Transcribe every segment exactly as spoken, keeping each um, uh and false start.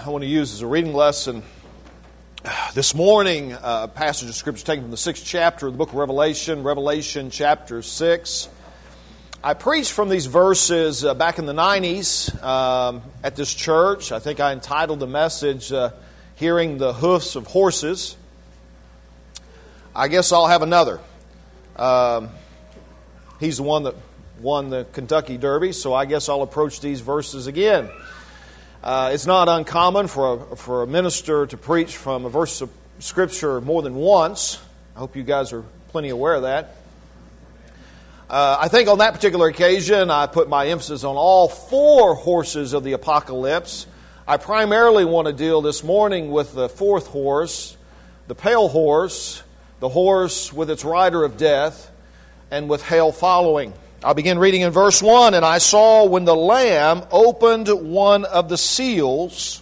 I want to use as a reading lesson this morning a passage of Scripture taken from the sixth chapter of the book of Revelation, Revelation chapter six. I preached from these verses uh, back in the nineties um, at this church. I think I entitled the message, uh, Hearing the Hoofs of Horses. I guess I'll have another. Um, he's the one that won the Kentucky Derby, so I guess I'll approach these verses again. Uh, it's not uncommon for a, for a minister to preach from a verse of Scripture more than once. I hope you guys are plenty aware of that. Uh, I think on that particular occasion, I put my emphasis on all four horses of the apocalypse. I primarily want to deal this morning with the fourth horse, the pale horse, the horse with its rider of death, and with hell following. I'll begin reading in verse one. And I saw when the Lamb opened one of the seals,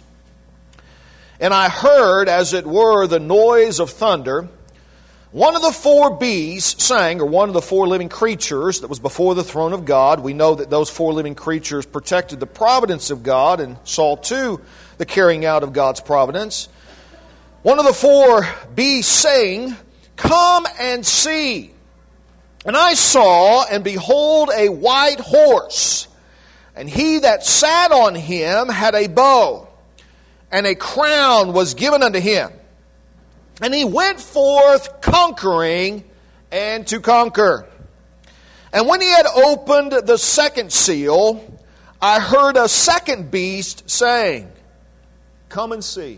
and I heard, as it were, the noise of thunder. One of the four beasts sang, or one of the four living creatures that was before the throne of God. We know that those four living creatures protected the providence of God and saw too the carrying out of God's providence. One of the four beasts saying, "Come and see." And I saw, and behold, a white horse, and he that sat on him had a bow, and a crown was given unto him. And he went forth conquering and to conquer. And when he had opened the second seal, I heard a second beast saying, "Come and see."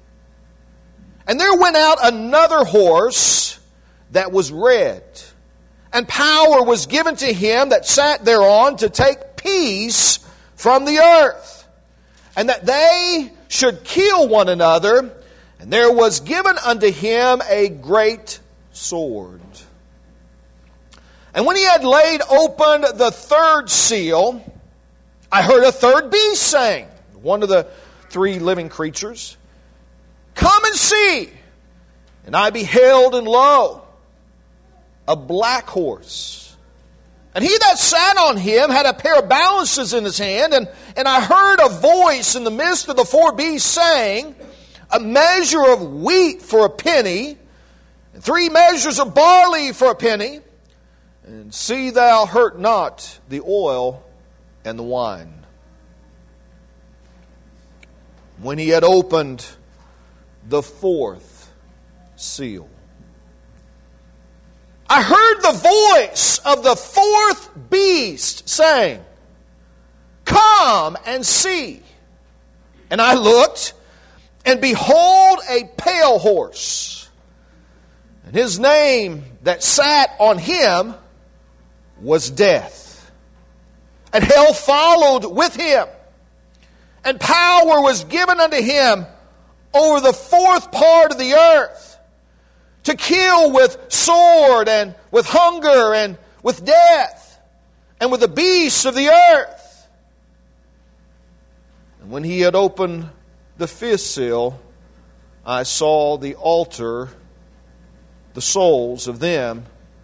And there went out another horse that was red, and power was given to him that sat thereon to take peace from the earth, and that they should kill one another. And there was given unto him a great sword. And when he had laid open the third seal, I heard a third beast saying, one of the three living creatures, "Come and see." And I beheld, and lo, a black horse. And he that sat on him had a pair of balances in his hand, and, and I heard a voice in the midst of the four beasts saying, "A measure of wheat for a penny, and three measures of barley for a penny, and see thou hurt not the oil and the wine." When he had opened the fourth seal, I heard the voice of the fourth beast saying, "Come and see." And I looked, and behold, a pale horse. And his name that sat on him was Death. And hell followed with him. And power was given unto him over the fourth part of the earth, to kill with sword, and with hunger, and with death, and with the beasts of the earth. And when he had opened the fifth seal, I saw the altar, the souls of them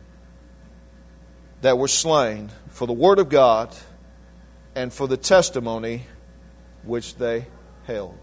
that were slain for the word of God and for the testimony which they held.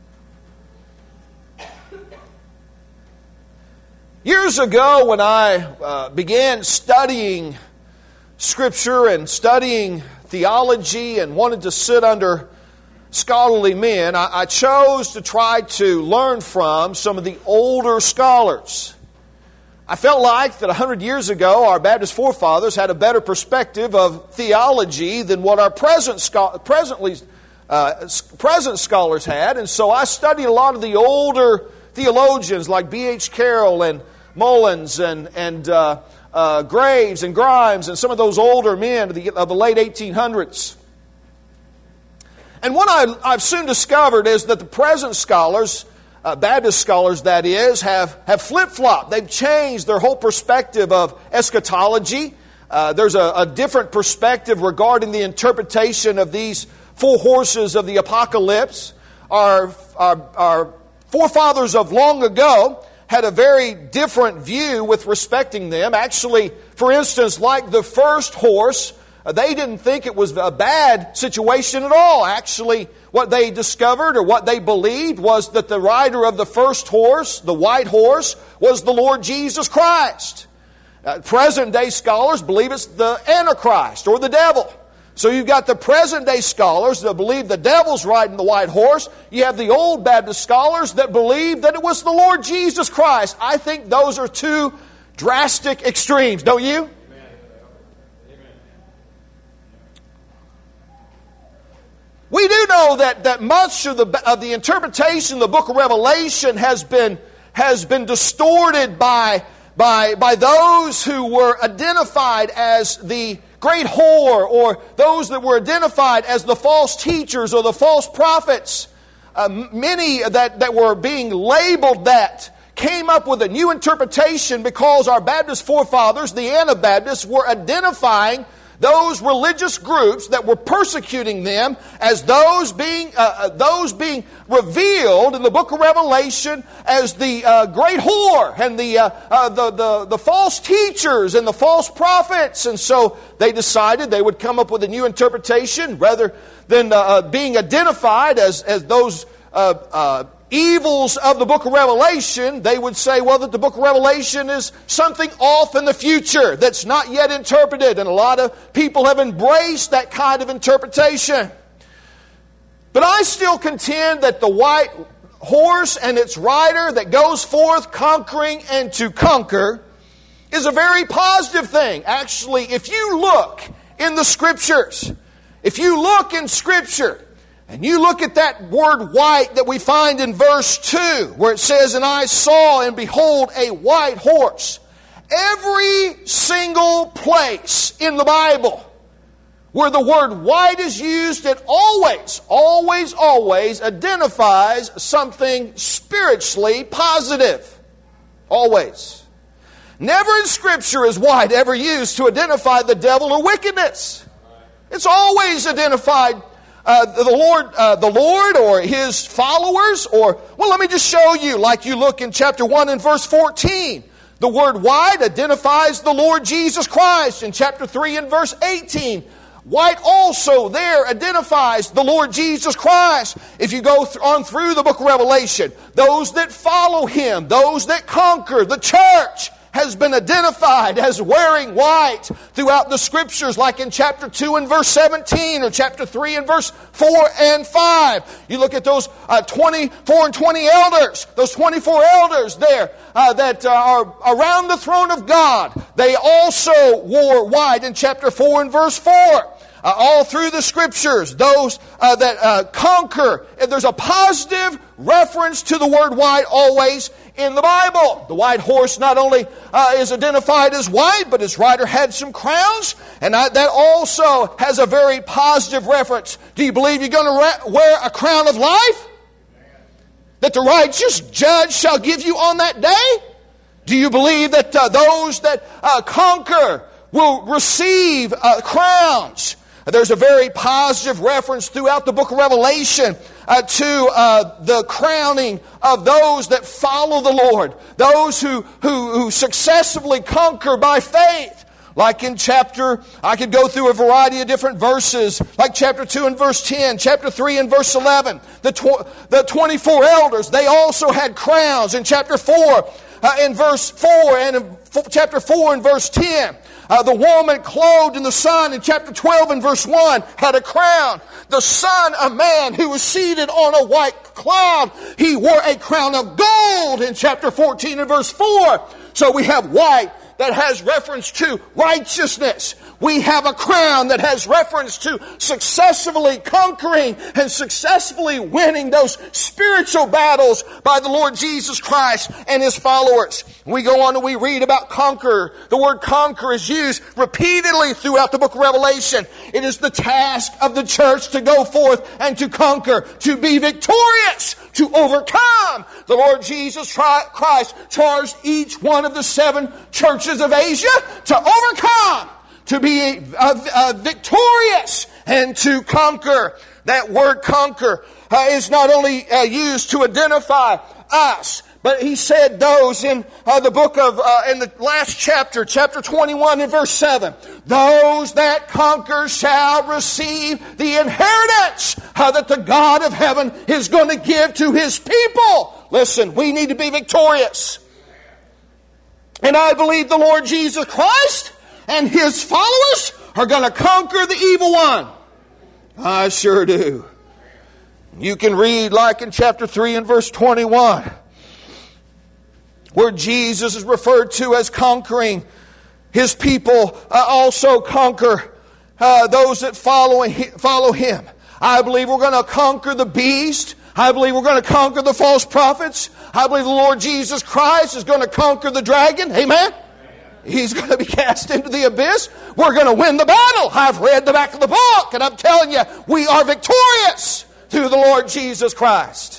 Years ago, when I uh, began studying Scripture and studying theology and wanted to sit under scholarly men, I, I chose to try to learn from some of the older scholars. I felt like that a hundred years ago, our Baptist forefathers had a better perspective of theology than what our present scho- presently uh, present scholars had, and so I studied a lot of the older theologians like B H Carroll and Mullins and and uh, uh, Graves and Grimes and some of those older men of the, of the late eighteen hundreds. And what I, I've soon discovered is that the present scholars, uh, Baptist scholars that is, have, have flip-flopped. They've changed their whole perspective of eschatology. Uh, there's a, a different perspective regarding the interpretation of these four horses of the apocalypse. Our, our, our forefathers of long ago had a very different view with respecting them. Actually, for instance, like the first horse, they didn't think it was a bad situation at all. Actually, what they discovered or what they believed was that the rider of the first horse, the white horse, was the Lord Jesus Christ. Uh, present-day scholars believe it's the Antichrist or the devil. So you've got the present-day scholars that believe the devil's riding the white horse. You have the old Baptist scholars that believe that it was the Lord Jesus Christ. I think those are two drastic extremes, don't you? Amen. We do know that, that much of the, of the interpretation of the book of Revelation has been, has been distorted by, by, by those who were identified as the great whore, or those that were identified as the false teachers or the false prophets. Uh, many that, that were being labeled that came up with a new interpretation because our Baptist forefathers, the Anabaptists, were identifying those religious groups that were persecuting them as those being uh, those being revealed in the book of Revelation as the uh, great whore and the, uh, uh, the the the false teachers and the false prophets. And so they decided they would come up with a new interpretation rather than uh, being identified as as those uh, uh, evils of the book of Revelation. They would say, well, that the book of Revelation is something off in the future that's not yet interpreted. And a lot of people have embraced that kind of interpretation. But I still contend that the white horse and its rider that goes forth conquering and to conquer is a very positive thing. Actually, if you look in the Scriptures, if you look in Scripture, and you look at that word white that we find in verse two, where it says, and I saw and behold a white horse. Every single place in the Bible where the word white is used, it always, always, always identifies something spiritually positive. Always. Never in Scripture is white ever used to identify the devil or wickedness. It's always identified Uh, the Lord, uh, the Lord or His followers, or, well, let me just show you, like you look in chapter one and verse fourteen. The word white identifies the Lord Jesus Christ. In chapter three and verse eighteen, white also there identifies the Lord Jesus Christ. If you go th- on through the book of Revelation, those that follow Him, those that conquer, the church has been identified as wearing white throughout the Scriptures, like in chapter two and verse seventeen, or chapter three and verse four and five. You look at those uh, twenty-four and twenty elders, those twenty-four elders there uh, that uh, are around the throne of God. They also wore white in chapter four and verse four. Uh, all through the Scriptures, those uh, that uh, conquer, and there's a positive reference to the word white always in the Bible. The white horse not only uh, is identified as white, but its rider had some crowns, and I, that also has a very positive reference. Do you believe you're going to ra- wear a crown of life? That the righteous judge shall give you on that day? Do you believe that uh, those that uh, conquer will receive uh, crowns? There's a very positive reference throughout the book of Revelation uh, to uh, the crowning of those that follow the Lord. Those who, who, who successfully conquer by faith. Like in chapter, I could go through a variety of different verses, like chapter two and verse ten, chapter three and verse eleven. The, tw- the twenty-four elders, they also had crowns. In chapter four, uh, in verse four, and in f- chapter four and verse ten. Uh, the woman clothed in the sun in chapter twelve and verse one had a crown. The Son of Man who was seated on a white cloud, He wore a crown of gold in chapter fourteen and verse four. So we have white that has reference to righteousness. We have a crown that has reference to successfully conquering and successfully winning those spiritual battles by the Lord Jesus Christ and His followers. We go on and we read about conquer. The word conquer is used repeatedly throughout the book of Revelation. It is the task of the church to go forth and to conquer, to be victorious, to overcome. The Lord Jesus Christ charged each one of the seven churches of Asia to overcome, to be uh, uh, victorious, and to conquer. That word conquer uh, is not only uh, used to identify us, But he said those in uh, the book of, uh, in the last chapter, chapter twenty-one and verse seven. Those that conquer shall receive the inheritance uh, that the God of heaven is going to give to His people. Listen, we need to be victorious. And I believe the Lord Jesus Christ and His followers are going to conquer the evil one. I sure do. You can read like in chapter three and verse twenty-one, where Jesus is referred to as conquering. His people uh, also conquer uh, those that follow, follow Him. I believe we're going to conquer the beast. I believe we're going to conquer the false prophets. I believe the Lord Jesus Christ is going to conquer the dragon. Amen? He's going to be cast into the abyss. We're going to win the battle. I've read the back of the book, and I'm telling you, we are victorious through the Lord Jesus Christ.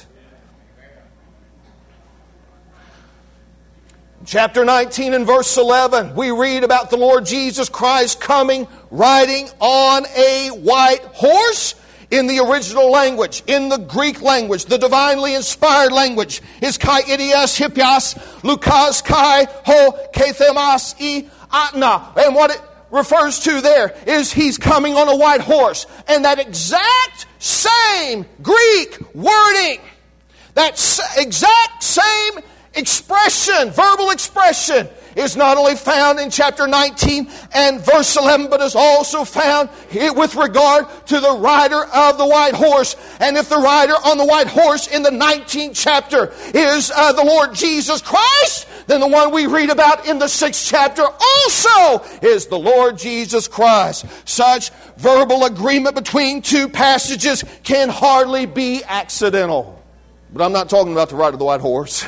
Chapter nineteen and verse eleven, we read about the Lord Jesus Christ coming riding on a white horse. In the original language, in the Greek language, the divinely inspired language is kai idias hippias lukas kai ho kethemas e atna. And what it refers to there is He's coming on a white horse. And that exact same Greek wording, that exact same expression, verbal expression, is not only found in chapter nineteen and verse eleven, but is also found here with regard to the rider of the white horse. And if the rider on the white horse in the nineteenth chapter is uh, the Lord Jesus Christ, then the one we read about in the sixth chapter also is the Lord Jesus Christ. Such verbal agreement between two passages can hardly be accidental. But I'm not talking about the rider of the white horse.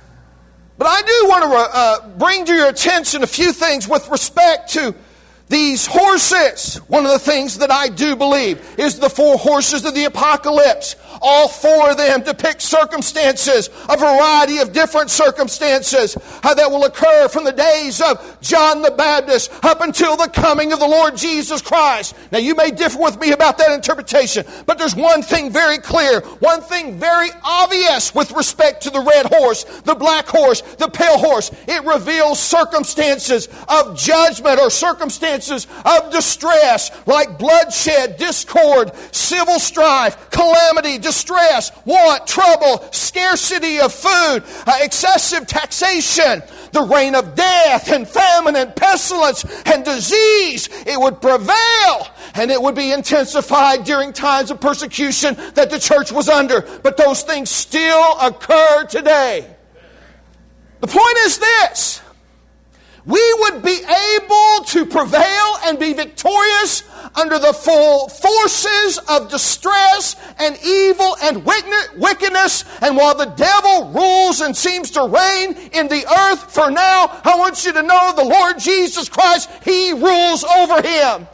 But I do want to uh, bring to your attention a few things with respect to these horses. One of the things that I do believe is the four horses of the apocalypse. All four of them depict circumstances, a variety of different circumstances uh, that will occur from the days of John the Baptist up until the coming of the Lord Jesus Christ. Now you may differ with me about that interpretation, but there's one thing very clear, one thing very obvious with respect to the red horse, the black horse, the pale horse. It reveals circumstances of judgment or circumstances of distress, like bloodshed, discord, civil strife, calamity, distress, want, trouble, scarcity of food, uh, excessive taxation, the reign of death and famine and pestilence and disease. It would prevail, and it would be intensified during times of persecution that the church was under. But those things still occur today. The point is this: we would be able to prevail and be victorious under the full forces of distress and evil and wickedness. And while the devil rules and seems to reign in the earth for now, I want you to know the Lord Jesus Christ, He rules over him.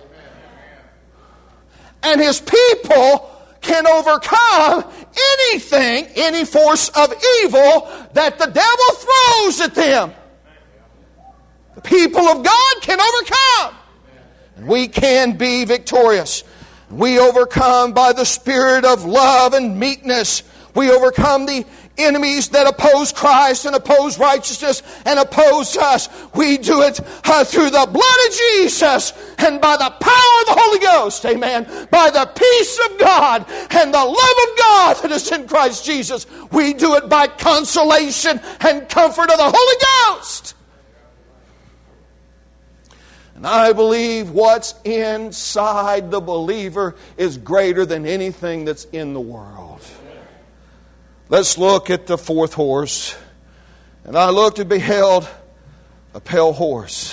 And His people can overcome anything, any force of evil that the devil throws at them. The people of God can overcome. And we can be victorious. We overcome by the spirit of love and meekness. We overcome the enemies that oppose Christ and oppose righteousness and oppose us. We do it uh, through the blood of Jesus and by the power of the Holy Ghost. Amen. By the peace of God and the love of God that is in Christ Jesus. We do it by consolation and comfort of the Holy Ghost. And I believe what's inside the believer is greater than anything that's in the world. Let's look at the fourth horse. And I looked and beheld a pale horse.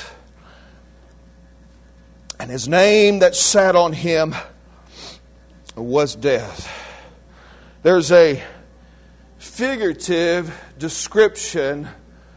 And his name that sat on him was Death. There's a figurative description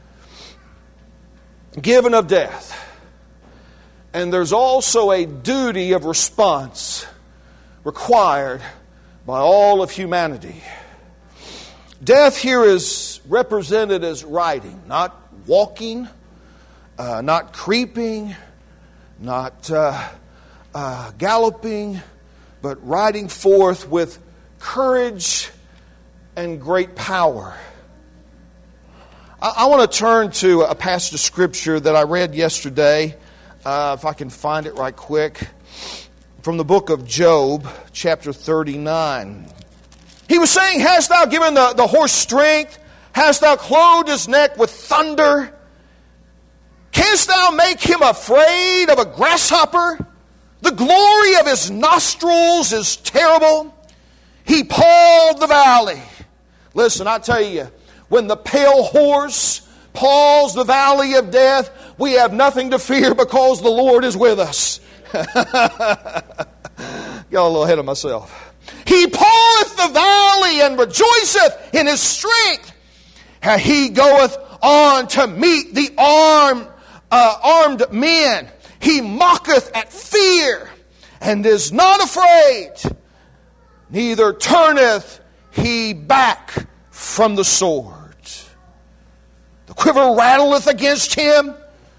given of death. And there's also a duty of response required by all of humanity. Death here is represented as riding, not walking, uh, not creeping, not uh, uh, galloping, but riding forth with courage and great power. I, I want to turn to a passage of Scripture that I read yesterday, uh, if I can find it right quick, from the book of Job, chapter thirty-nine. He was saying, hast thou given the, the horse strength? Hast thou clothed his neck with thunder? Canst thou make him afraid of a grasshopper? The glory of his nostrils is terrible. He pawed the valley. Listen, I tell you, when the pale horse paws the valley of death, we have nothing to fear because the Lord is with us. Got a little ahead of myself. He paweth the valley and rejoiceth in his strength. He goeth on to meet the armed, uh, armed men. He mocketh at fear and is not afraid. Neither turneth he back from the sword. The quiver rattleth against him.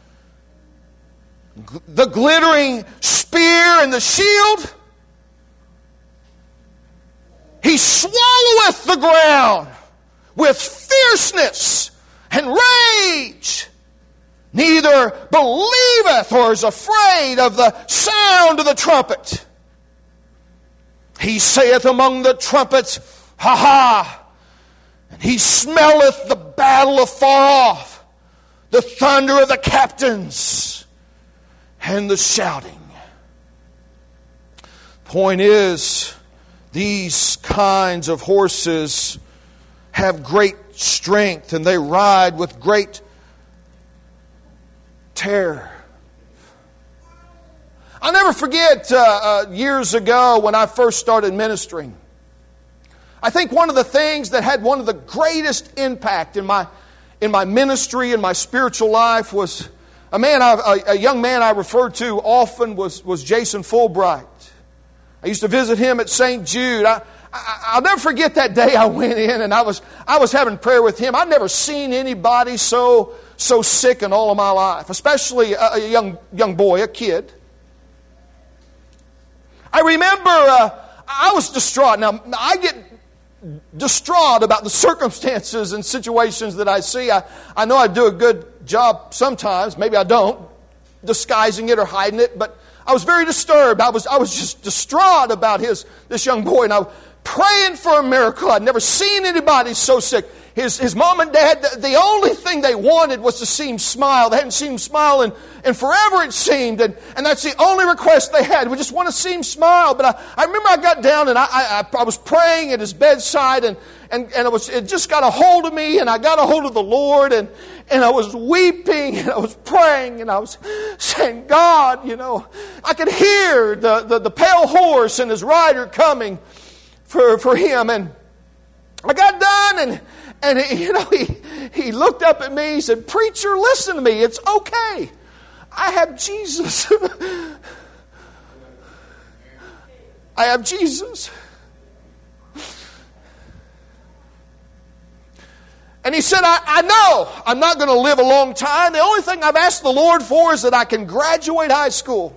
The glittering spear and the shield. He swalloweth the ground with fierceness and rage. Neither believeth or is afraid of the sound of the trumpet. He saith among the trumpets, ha ha! And he smelleth the battle afar off, the thunder of the captains, and the shouting. Point is, these kinds of horses have great strength and they ride with great terror. I'll never forget uh, uh, years ago when I first started ministering. I think one of the things that had one of the greatest impact in my in my ministry and my spiritual life was a man, I, a, a young man I referred to often was was Jason Fulbright. I used to visit him at Saint Jude. I, I, I'll never forget that day I went in and I was I was having prayer with him. I'd never seen anybody so so sick in all of my life, especially a, a young young boy, a kid. I remember uh, I was distraught. Now I get distraught about the circumstances and situations that I see. I, I know I do a good job sometimes, maybe I don't, disguising it or hiding it, but I was very disturbed. I was I was just distraught about his this young boy, and I was praying for a miracle. I'd never seen anybody so sick. His his mom and dad, the, the only thing they wanted was to see him smile. They hadn't seen him smile in, in forever, it seemed, and, and that's the only request they had. We just want to see him smile. But I, I remember I got down and I, I I was praying at his bedside, and and, and it was it just got a hold of me, and I got a hold of the Lord, and and I was weeping, and I was praying, and I was saying, God, you know, I could hear the, the, the pale horse and his rider coming for, for him, and I got done, and and he, you know, he, he looked up at me, he said, preacher, listen to me, it's okay. I have Jesus. I have Jesus. And he said, I, I know I'm not going to live a long time. The only thing I've asked the Lord for is that I can graduate high school.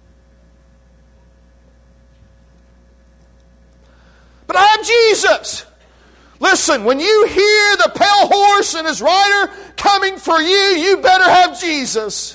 But I have Jesus. Listen, when you hear the pale horse and his rider coming for you, you better have Jesus.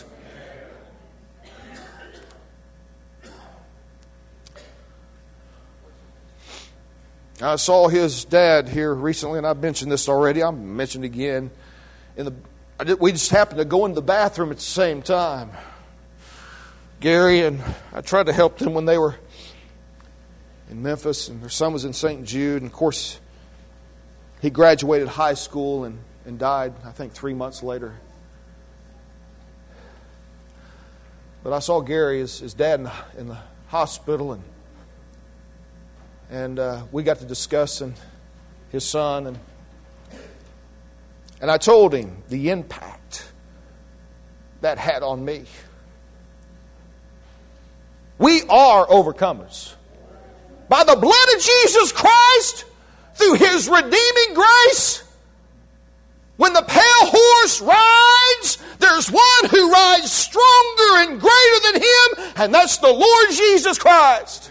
I saw his dad here recently, and I've mentioned this already. I'll mention it again. In the, I did, we just happened to go into the bathroom at the same time. Gary and I tried to help them when they were in Memphis, and their son was in Saint Jude. And of course, he graduated high school and, and died, I think, three months later. But I saw Gary, his, his dad, in the, in the hospital, and And uh, we got to discussing his son, and and I told him the impact that had on me. We are overcomers by the blood of Jesus Christ, through His redeeming grace. When the pale horse rides, there's one who rides stronger and greater than him, and that's the Lord Jesus Christ.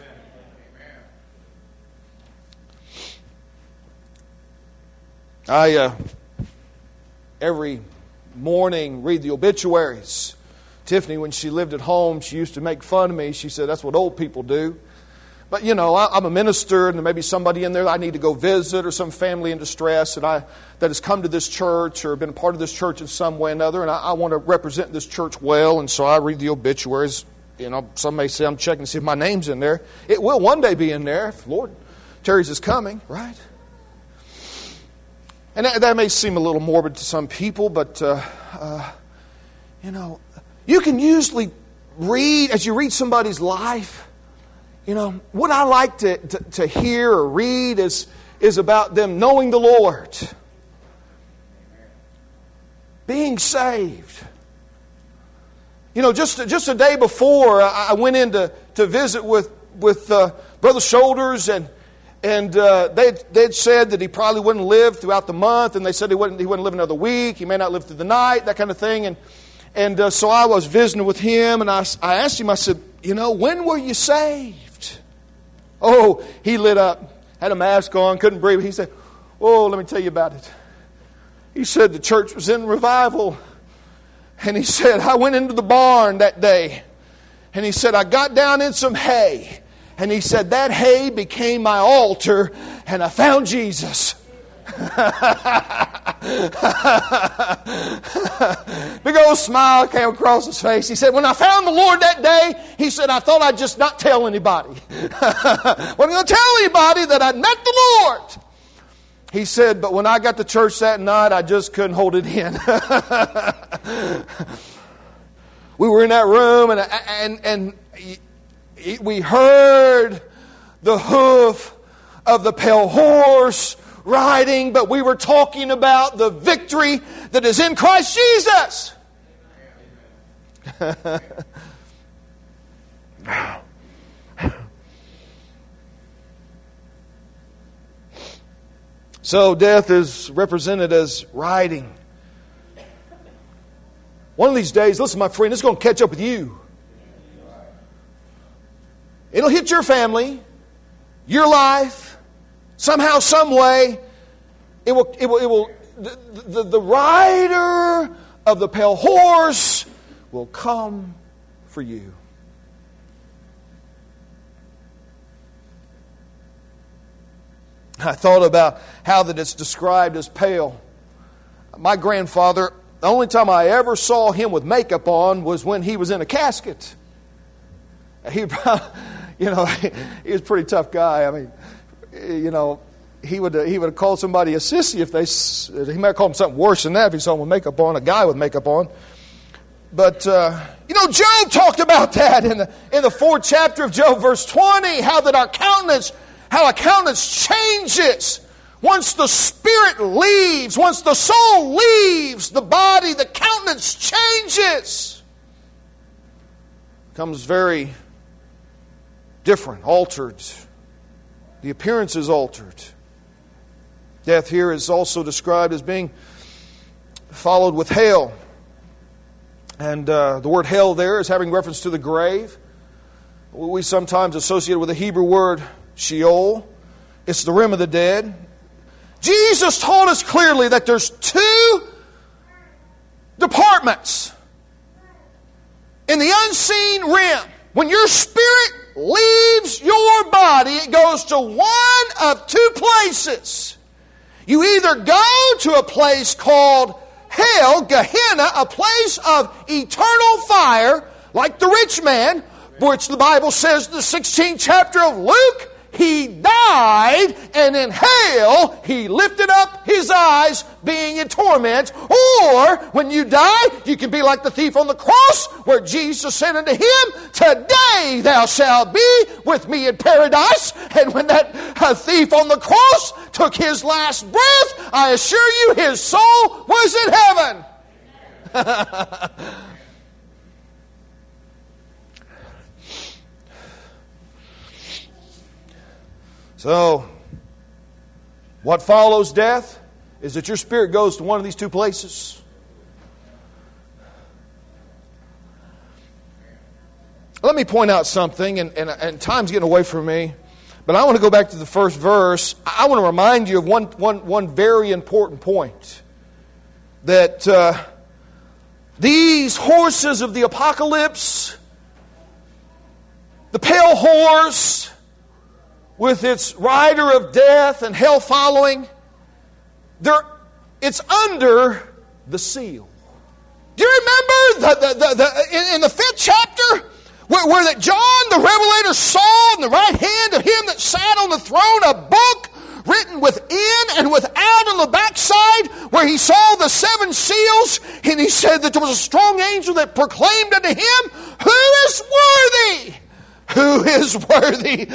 I uh, every morning read the obituaries. Tiffany, when she lived at home, she used to make fun of me. She said, that's what old people do. But, you know, I, I'm a minister, and there may be somebody in there I need to go visit, or some family in distress that I that has come to this church or been a part of this church in some way or another, and I, I want to represent this church well, and so I read the obituaries. You know, some may say I'm checking to see if my name's in there. It will one day be in there if Lord tarries is coming, right? And that, that may seem a little morbid to some people, but, uh, uh, you know, you can usually read, as you read somebody's life, you know, what I like to, to, to hear or read is, is about them knowing the Lord, being saved. You know, just, just a day before, I went in to, to visit with, with uh, Brother Shoulders, and And uh, they'd, they'd said that he probably wouldn't live throughout the month, and they said he wouldn't, he wouldn't live another week, he may not live through the night, that kind of thing. And and uh, so I was visiting with him, and I, I asked him, I said, you know, when were you saved? Oh, he lit up, had a mask on, couldn't breathe. He said, oh, let me tell you about it. He said the church was in revival. And he said, I went into the barn that day, and he said, I got down in some hay. And he said, that hay became my altar, and I found Jesus. Big old smile came across his face. He said, when I found the Lord that day, he said, I thought I'd just not tell anybody. Wasn't going to tell anybody that I'd met the Lord. He said, but when I got to church that night, I just couldn't hold it in. We were in that room, and and and we heard the hoof of the pale horse riding, but we were talking about the victory that is in Christ Jesus. So death is represented as riding. One of these days, listen, my friend, it's going to catch up with you. It'll hit your family, your life, somehow, some way. It will, it will, it will, the, the, the rider of the pale horse will come for you. I thought about how that it's described as pale. My grandfather, the only time I ever saw him with makeup on was when he was in a casket. He, you know, he was a pretty tough guy. I mean, you know, he would he would have called somebody a sissy if they. He might have called him something worse than that if he saw him with makeup on, a guy with makeup on. But uh, you know, Job talked about that in the in the fourth chapter of Job, verse twenty. How that our countenance, how our countenance changes. Once the spirit leaves, once the soul leaves the body, the countenance changes. Becomes very different, altered. The appearance is altered. Death here is also described as being followed with hell. And uh, the word hell there is having reference to the grave. We sometimes associate it with the Hebrew word Sheol. It's the realm of the dead. Jesus taught us clearly that there's two departments in the unseen realm. When your spirit leaves your body, it goes to one of two places. You either go to a place called hell, Gehenna, a place of eternal fire, like the rich man, which the Bible says in the sixteenth chapter of Luke, he died, and in hell he lifted up his eyes, being in torment. Or, when you die, you can be like the thief on the cross, where Jesus said unto him, today thou shalt be with me in paradise. And when that uh, thief on the cross took his last breath, I assure you his soul was in heaven. So, what follows death is that your spirit goes to one of these two places. Let me point out something, and, and, and time's getting away from me, but I want to go back to the first verse. I want to remind you of one, one, one very important point. that uh, these horses of the apocalypse, the pale horse with its rider of death and hell following, they're, it's under the seal. Do you remember the, the, the, the, in, in the fifth chapter where, where that John the Revelator saw in the right hand of him that sat on the throne a book written within and without on the backside, where he saw the seven seals, and he said that there was a strong angel that proclaimed unto him, "Who is worthy? Who is worthy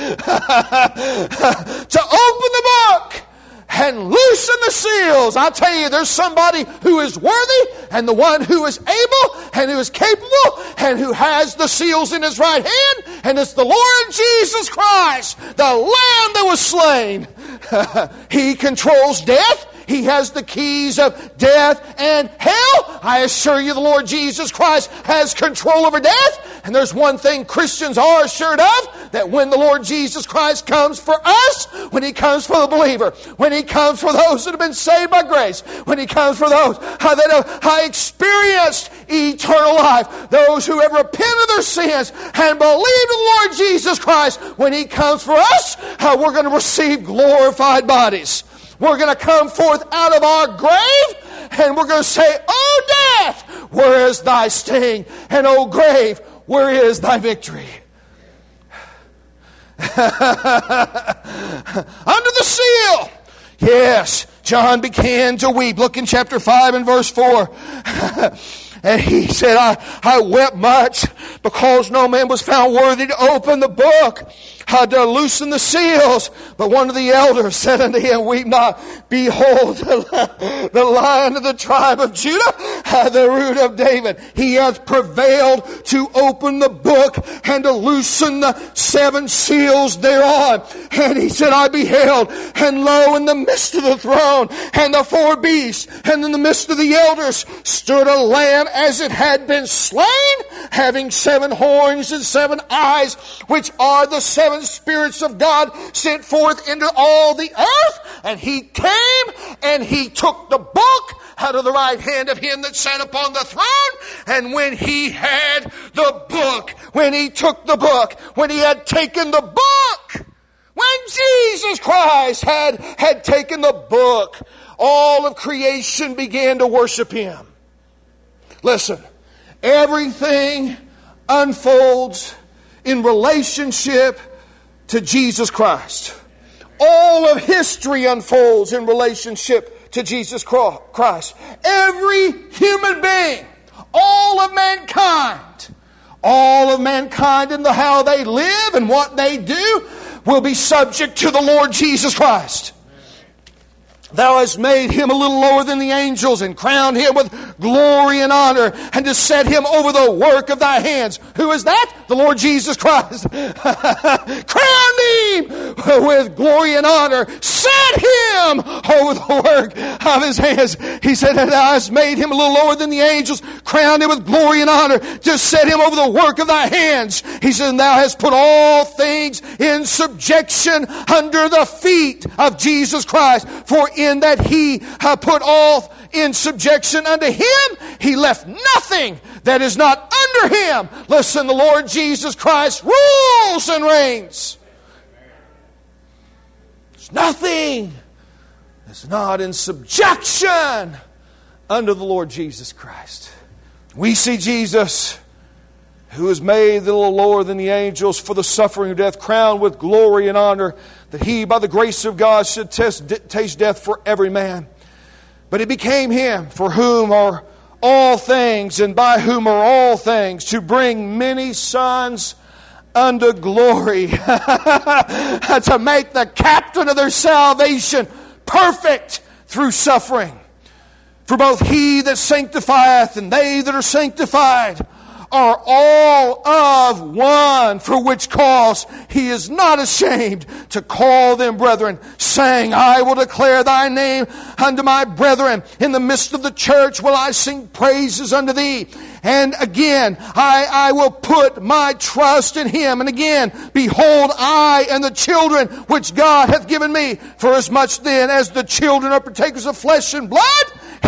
to open the book and loosen the seals?" I'll tell you, there's somebody who is worthy, and the one who is able and who is capable and who has the seals in his right hand, and it's the Lord Jesus Christ, the Lamb that was slain. He controls death. He has the keys of death and hell. I assure you, the Lord Jesus Christ has control over death. And there's one thing Christians are assured of, that when the Lord Jesus Christ comes for us, when He comes for the believer, when He comes for those that have been saved by grace, when He comes for those uh, that have uh, experienced eternal life, those who have repented of their sins and believed in the Lord Jesus Christ, when He comes for us, uh, we're going to receive glorified bodies. We're going to come forth out of our grave, and we're going to say, "O death, where is thy sting? And O grave, where is thy victory?" Under the seal. Yes, John began to weep. Look in chapter five and verse four. And he said, I, I wept much because no man was found worthy to open the book, uh, to loosen the seals. But one of the elders said unto him, "Weep not. Behold, the, the Lion of the tribe of Judah, uh, the root of David. He hath prevailed to open the book and to loosen the seven seals thereon." And he said, "I beheld, and lo, in the midst of the throne, and the four beasts, and in the midst of the elders, stood a lamb as it had been slain, having seven horns and seven eyes, which are the seven spirits of God sent forth into all the earth. And he came, and he took the book out of the right hand of him that sat upon the throne. And when he had the book, when he took the book, when he had taken the book, when Jesus Christ had, had taken the book, all of creation began to worship Him. Listen, everything unfolds in relationship to Jesus Christ. All of history unfolds in relationship to Jesus Christ. Every human being, all of mankind, all of mankind in the how they live and what they do will be subject to the Lord Jesus Christ. Thou hast made Him a little lower than the angels, and crowned Him with glory and honor, and to set Him over the work of thy hands. Who is that? The Lord Jesus Christ. Crowned Him with glory and honor. Set Him over the work of His hands. He said, "And thou hast made Him a little lower than the angels, crowned Him with glory and honor, to set Him over the work of thy hands." He said, "And thou hast put all things in subjection under the feet of Jesus Christ. For in that He hath put all in subjection unto Him, He left nothing that is not under Him." Listen, the Lord Jesus Christ rules and reigns. There's nothing that's not in subjection under the Lord Jesus Christ. We see Jesus, who is made a little lower than the angels for the suffering of death, crowned with glory and honor, that He, by the grace of God, should test, taste death for every man. But it became Him, for whom are all things, and by whom are all things, to bring many sons unto glory, to make the captain of their salvation perfect through suffering. For both He that sanctifieth and they that are sanctified are all of one, for which cause He is not ashamed to call them brethren, saying, "I will declare thy name unto my brethren. In the midst of the church will I sing praises unto thee." And again, I, I will put my trust in Him. And again, behold, I and the children which God hath given me. For as much then as the children are partakers of flesh and blood,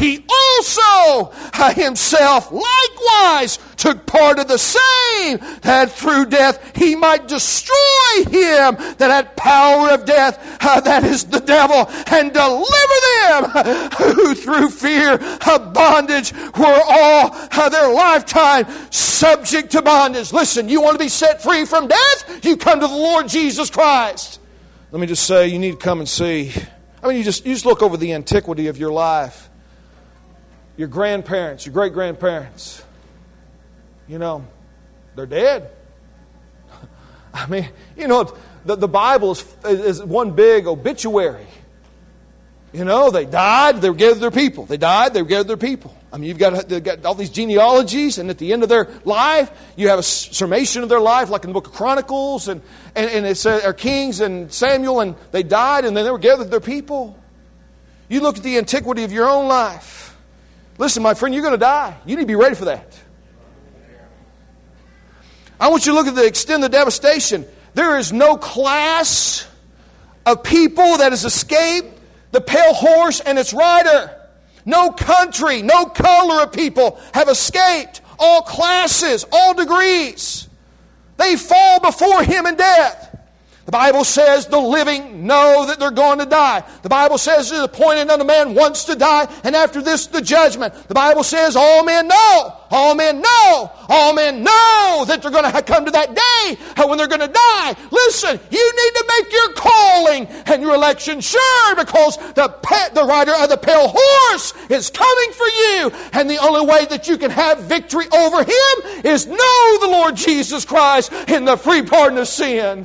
He also himself likewise took part of the same, that through death he might destroy him that had power of death, uh, that is the devil, and deliver them who through fear of bondage were all uh, their lifetime subject to bondage. Listen, you want to be set free from death? You come to the Lord Jesus Christ. Let me just say, you need to come and see. I mean, you just, you just look over the antiquity of your life. Your grandparents, your great-grandparents, you know, they're dead. I mean, you know, the, the Bible is, is one big obituary. You know, they died, they were gathered their people. They died, they were gathered their people. I mean, you've got, they've got all these genealogies, and at the end of their life, you have a summation of their life, like in the book of Chronicles, and, and, and it says, or Kings and Samuel, and they died, and then they were gathered their people. You look at the antiquity of your own life. Listen, my friend, you're going to die. You need to be ready for that. I want you to look at the extent of the devastation. There is no class of people that has escaped the pale horse and its rider. No country, no color of people have escaped. All classes, all degrees. They fall before him in death. The Bible says the living know that they're going to die. The Bible says it is appointed unto man once to die, and after this the judgment. The Bible says all men know, all men know, all men know that they're going to come to that day when they're going to die. Listen, you need to make your calling and your election sure, because the pet, the rider of the pale horse is coming for you, and the only way that you can have victory over him is know the Lord Jesus Christ in the free pardon of sin.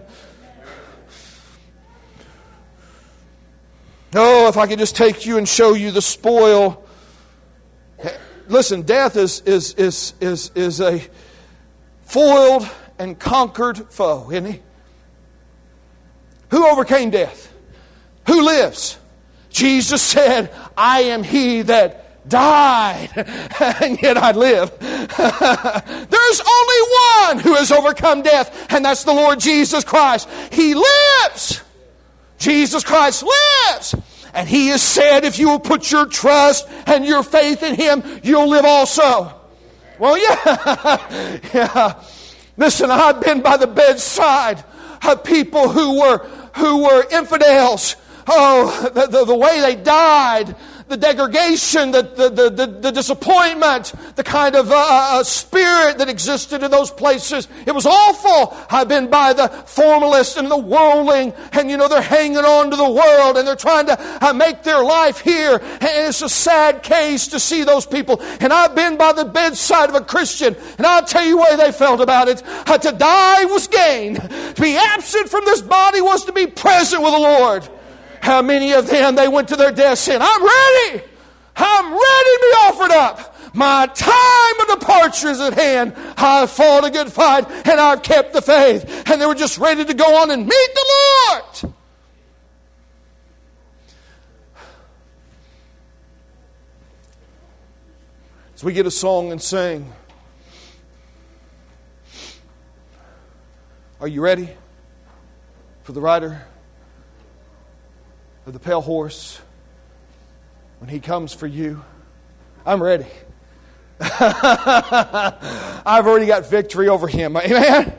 Oh, if I could just take you and show you the spoil. Listen, death is is is is is a foiled and conquered foe, isn't he? Who overcame death? Who lives? Jesus said, I am he that died, and yet I live. There's only one who has overcome death, and that's the Lord Jesus Christ. He lives. Jesus Christ lives. And he has said, if you will put your trust and your faith in him, you'll live also. Well, yeah. yeah. Listen, I've been by the bedside of people who were who were infidels. Oh, the, the, the way they died, the degradation, the, the, the, the, the disappointment, the kind of uh, uh, spirit that existed in those places. It was awful. I've been by the formalists and the worldling, and you know, they're hanging on to the world, and they're trying to uh, make their life here. And it's a sad case to see those people. And I've been by the bedside of a Christian, and I'll tell you what they felt about it. Uh, to die was gain. To be absent from this body was to be present with the Lord. How many of them, they went to their death saying, I'm ready. I'm ready to be offered up. My time of departure is at hand. I've fought a good fight and I've kept the faith. And they were just ready to go on and meet the Lord. As we get a song and sing, are you ready for the rider of the pale horse when he comes for you? I'm ready. I've already got victory over him. Amen.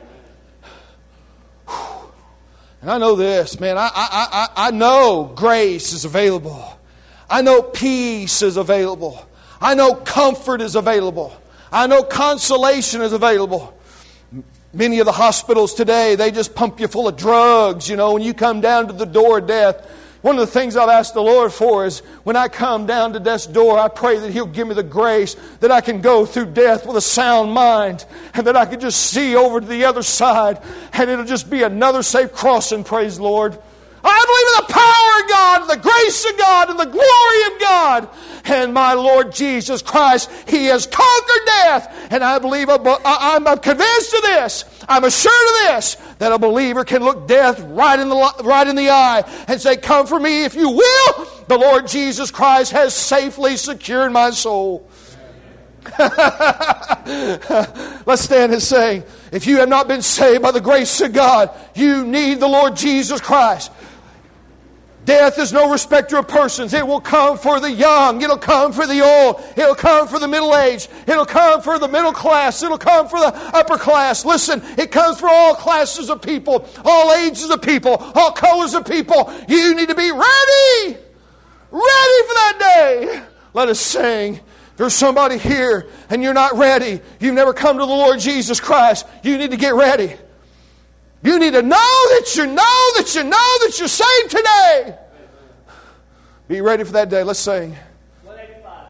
And I know this, man. I, I, I, I know grace is available. I know peace is available. I know comfort is available. I know consolation is available. Many of the hospitals today, they just pump you full of drugs, you know, when you come down to the door of death. One of the things I've asked the Lord for is when I come down to death's door, I pray that He'll give me the grace that I can go through death with a sound mind, and that I can just see over to the other side, and it'll just be another safe crossing, praise the Lord. I believe in the power of God, the grace of God, and the glory of God. And my Lord Jesus Christ, He has conquered death. And I believe, I'm convinced of this, I'm assured of this, that a believer can look death right in the, right in the eye and say, come for me if you will. The Lord Jesus Christ has safely secured my soul. Let's stand and sing. If you have not been saved by the grace of God, you need the Lord Jesus Christ. Death is no respecter of persons. It will come for the young. It'll come for the old. It'll come for the middle-aged. It'll come for the middle class. It'll come for the upper class. Listen, it comes for all classes of people, all ages of people, all colors of people. You need to be ready. Ready for that day. Let us sing. If there's somebody here and you're not ready, you've never come to the Lord Jesus Christ, you need to get ready. You need to know that you know that you know that you're saved today. Be ready for that day. Let's sing.